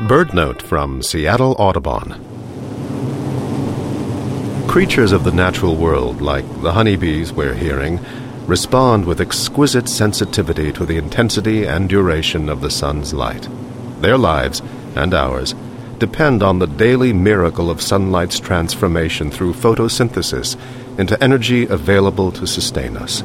Bird Note from Seattle Audubon. Creatures of the natural world, like the honeybees we're hearing, respond with exquisite sensitivity to the intensity and duration of the sun's light. Their lives, and ours, depend on the daily miracle of sunlight's transformation through photosynthesis into energy available to sustain us.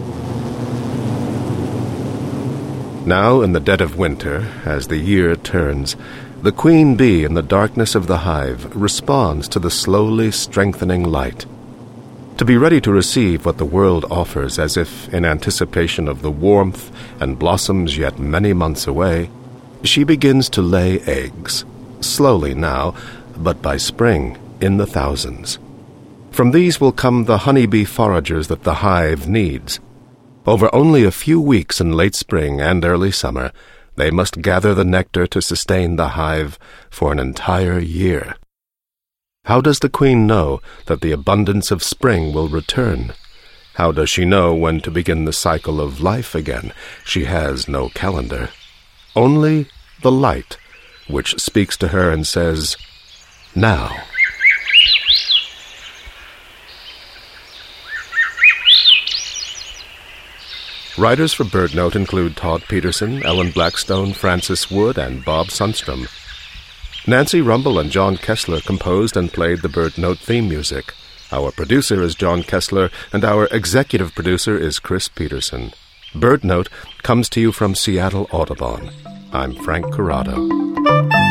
Now, in the dead of winter, as the year turns, the queen bee in the darkness of the hive responds to the slowly strengthening light. To be ready to receive what the world offers, as if in anticipation of the warmth and blossoms yet many months away, she begins to lay eggs, slowly now, but by spring, in the thousands. From these will come the honeybee foragers that the hive needs. Over only a few weeks in late spring and early summer, they must gather the nectar to sustain the hive for an entire year. How does the queen know that the abundance of spring will return? How does she know when to begin the cycle of life again? She has no calendar. Only the light, which speaks to her and says, "Now." Writers for Bird Note include Todd Peterson, Ellen Blackstone, Francis Wood, and Bob Sundstrom. Nancy Rumble and John Kessler composed and played the Bird Note theme music. Our producer is John Kessler, and our executive producer is Chris Peterson. Bird Note comes to you from Seattle Audubon. I'm Frank Corrado.